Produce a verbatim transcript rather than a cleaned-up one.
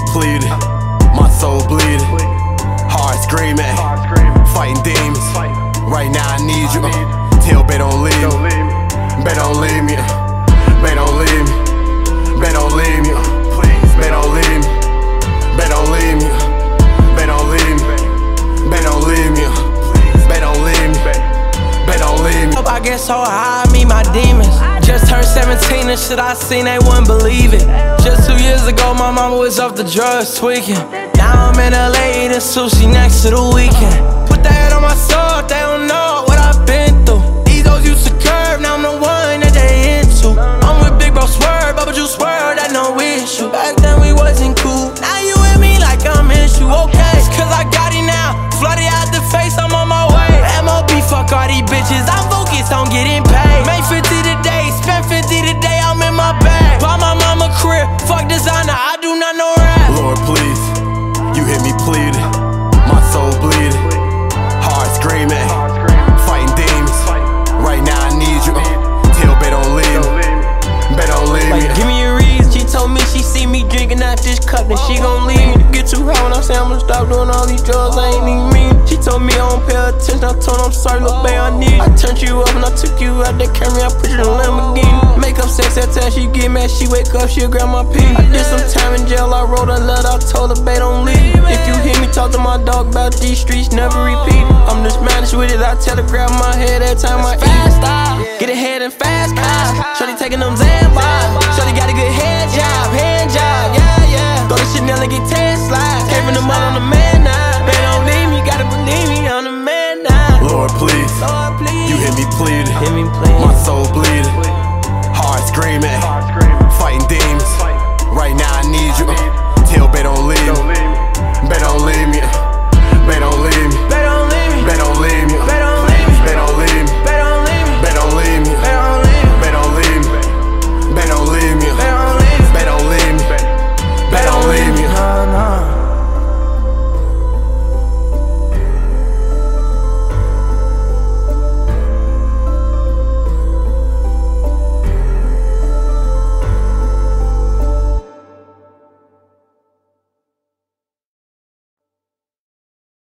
pleading, my soul bleeding, heart screaming, fighting demons. Right now I need you. Tell bae don't leave me, bae don't leave me, bae don't leave me, bae don't leave me, please, bae don't leave me, bae don't leave me, bae don't leave me, bae don't leave me, bae don't leave me, bae don't leave me. I get so high, I meet my demons. Just turned seventeen and shit I seen, they wouldn't believe it. Just two years ago, my mama was off the drugs tweaking. Now I'm in L A eating sushi next to the weekend. Put that head on my soul, they don't know what I've been through. These hoes used to curve, now I'm the one that they into. I'm with Big Bro Swerve, Bubba Juice Swerve, that no issue. Back then we wasn't cool, now you with me like I'm issue. Okay, it's cause I got it now, flooded out the face, I'm on my way. M O B, fuck all these bitches, I'm focused on getting paid. Make fifty today, spend fifty today, I'm in my bag. Buy my mama crib, fuck designer, I do not know rap. Lord please, you hear me pleading, my soul bleeding, heart screaming, fighting demons. Right now I need you. Tell bae don't leave me, bae don't leave me. Like, give me a reason. She told me she see me drinking out this cup, then she gon' leave me. Get too high when I say I'm gonna stop doing all these drugs, I ain't even mean. She told me I don't pay attention, I told her I'm sorry, little bae, I need it. I turned you up and I took you out that camera, I put you in a Lamborghini. Make up sex that time she get mad, she wake up, she'll grab my pee. I did some time in jail, I wrote a letter, I told her bae don't leave. If you hear me talk to my dog about these streets, never repeat. I'm just managed with it, I tell her grab my head every time I eat. Get ahead and fast cars, shorty taking them Zambars. Shorty got a good head job, hand job, yeah, yeah. Go to Chanel and get Tesla, came from the mall on the man now. Bae don't leave me, gotta believe me, I'm the man now. Lord please, Lord, please. you hear me pleading, Hear me pleading. my soul bleeding, heart screaming,